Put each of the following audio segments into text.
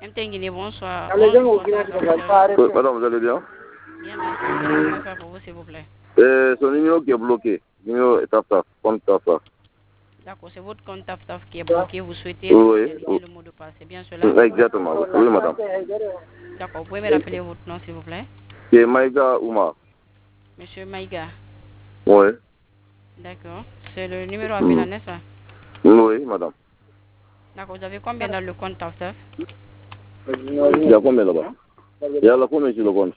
Guinée, bonsoir. Madame, vous allez bien? Bien, merci. Qu'est-ce que je peux faire pour vous, s'il vous plaît? Son numéro qui est bloqué. Numéro taf, compte taf. D'accord, c'est votre compte TAF qui est bloqué. Vous souhaitez Oui. réaliser le mot de passe. C'est bien cela? Exactement. Oui, madame. D'accord, vous pouvez me rappeler votre nom, s'il vous plaît? C'est Maïga Oumar. Monsieur Maïga. Oui. D'accord. C'est le numéro appelant, n'est-ce pas? Oui, madame. D'accord, vous avez combien dans le compte TAF? Il y a combien là-bas? Il y a combien sur le compte?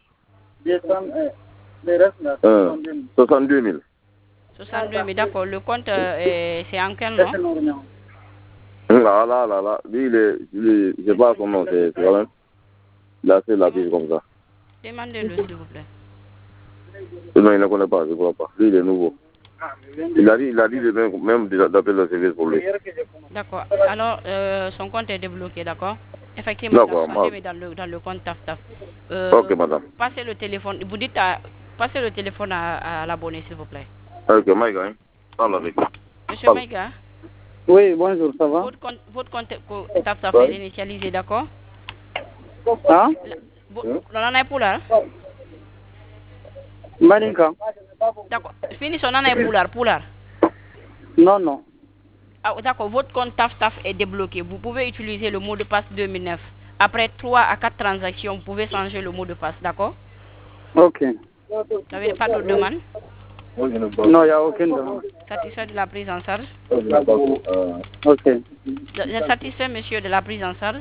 62 000. 62 000, d'accord. Le compte, c'est en quel nom? Là. Lui, je sais pas son nom, c'est quand même. Là, c'est la vie comme ça. Demandez-le, s'il vous plaît. Non, il ne connaît pas, je ne crois pas. Lui, il est nouveau. Il a dit même d'appeler le service pour lui. D'accord. Alors, son compte est débloqué, d'accord? Effectivement, D'accord, dans le compte TAF. Ok, madame. Passez le téléphone. Vous dites passez le téléphone à l'abonné, s'il vous plaît. Ok, Maïga, hein? Parle avec lui. Monsieur Maïga? Oui, bonjour, ça va? Votre compte TAF est initialisé, d'accord? Hein? On est pour là? Marinka? D'accord. Finissons, on est pour là. Non. Ah, d'accord, votre compte TAF est débloqué. Vous pouvez utiliser le mot de passe 2009. Après 3 à 4 transactions, vous pouvez changer le mot de passe, d'accord? Ok. Vous n'avez pas de demande? Non, il n'y a aucune demande. Satisfait de la prise en charge? Ok. Vous êtes satisfait, monsieur, de la prise en charge?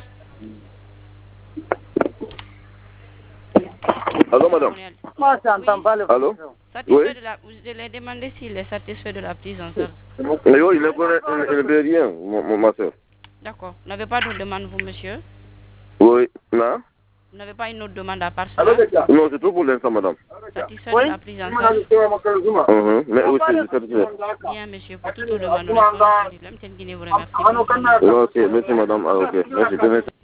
Allô, madame? Moi, je n'entends pas le Allô? Satisfait de la... Vous allez demander s'il est satisfait de la prise en charge. Mais oui, il ne peut rien, ma soeur. D'accord. Vous n'avez pas de demande, vous, monsieur? Oui, non? Vous n'avez pas une autre demande à part cela? Non, c'est tout pour l'instant, madame. Satisfait de la prise en charge? Mais aussi, je suis satisfait. Bien, monsieur. Pour toute demande, nous répondons. Vous remercie. Ok, merci, madame. Ah, ok, merci.